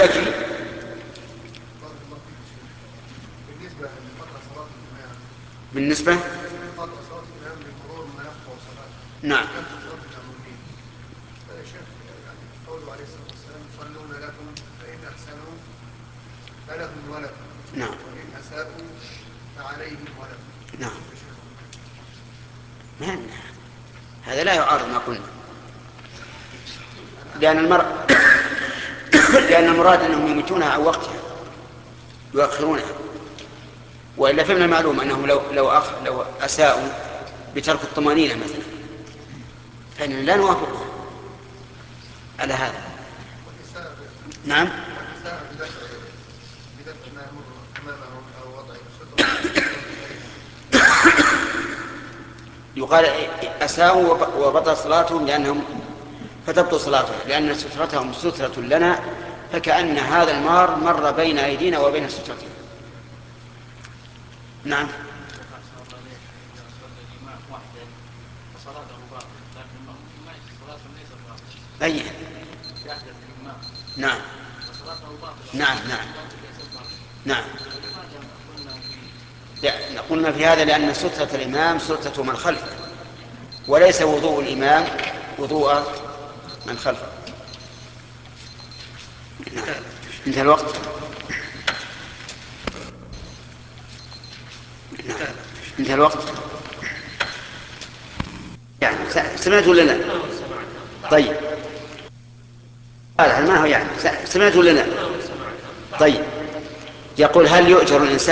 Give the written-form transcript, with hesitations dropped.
يستكفي. بالنسبة نعم قوله عليه الصلاة والسلام يصلون لكم فإن أحسنوا فلهم ولد نعم وإن أساءوا فعليهم ولد. نعم هذا لا يعارض ما قلنا، لأن المراد أنهم يميتونها عن وقتها يؤخرونها، وإلا فمن المعلوم أنهم لو أساءوا بترك الطمأنينة مثلا فإننا لا نوافقهم على هذا. نعم يقال أساءوا وبطل صلاتهم لأنهم فتبطل صلاتهم لأن سترتهم سترة لنا، فكأن هذا المار مر بين أيدينا وبين سترتهم. نعم أي نعم نعم نعم نعم قلنا في هذا لأن سترة الإمام سترة من خلفه، وليس وضوء الإمام وضوء من خلفه. نعم. انتهى الوقت. نعم. انتهى الوقت يعني سمعت ولا لا؟ طيب هذا ما هو يعني سمعت ولا لا؟ طيب يقول هل يؤجر الإنسان